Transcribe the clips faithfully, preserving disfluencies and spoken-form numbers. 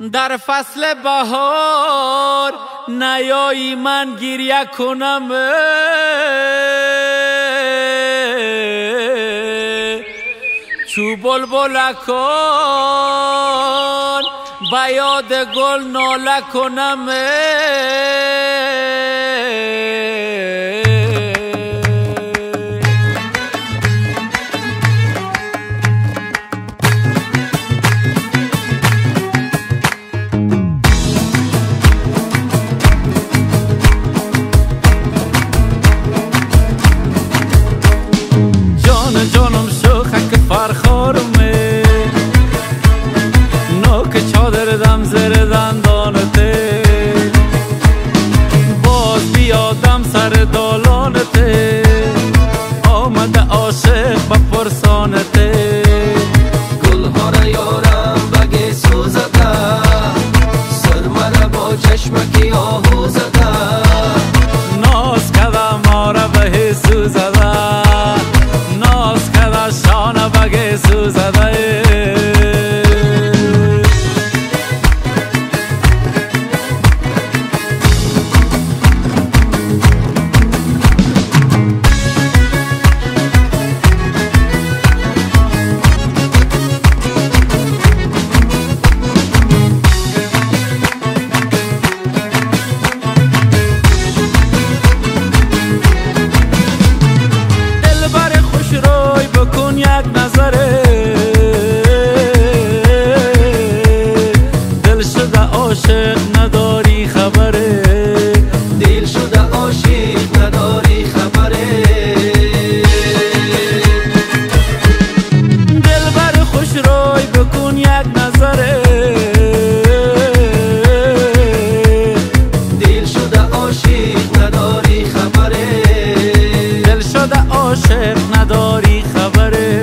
در فصل بهار نیایی من گریه کنم، چو بلبلکان با یاد گل ناله کنم. جان جانم شوخک فرخارمه، نوک چادر دم زیر دندانته، باز بیادم سر دالانته، آمده عاشق با پرسانته. گلها را یارم بگی سوزده، سرمه با چشمکی آهو زده، ناز کده ما را به سوزده، ناز کده شانه بگی سوزده. بکن یک نظره، دل شده عاشق نداری خبره، دل شده عاشق نداری خبره. دل بر خوش روی بکن یک نظره، دل شده عاشق نداری خبره، دل شده عاشق نداری خبره.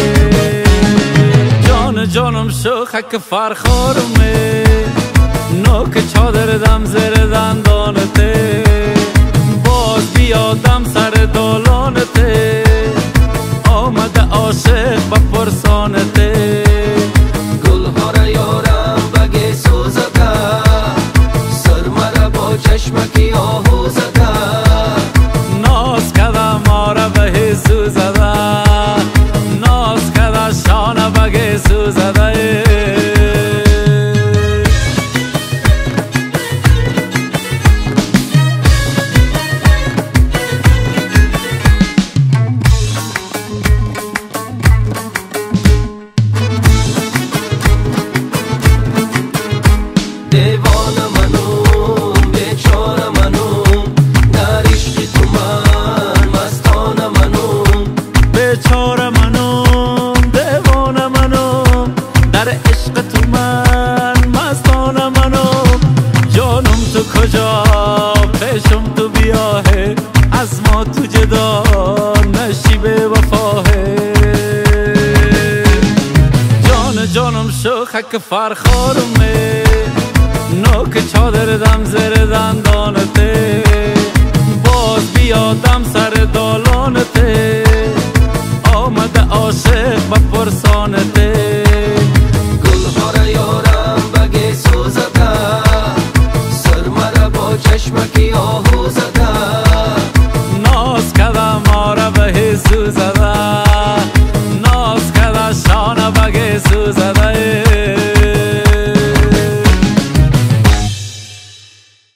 جان جانم شوخک فرخارمه، نوک چادر دم زیر دندانته، باز بیادم سر دالانته، آمده عاشق با پرسانته. گلها را یارم بگی سوزده، سرمه با چشمکی آهو زده، ناز کده ما را به سوزده، ناز کده شانه بگی سوزده. دیوانه منو بیچاره منو، در عشق تو من مستانه منو، بیچاره منم دیوانه منم، در عشق تو من مستانه منم. جانم تو کجا پیشم تو بیاهه، از ما تو جدا نشی به وفاهه. جان جانم شوخک فرخارمه، نوک چادر دم زیر دندانته، باز بیادم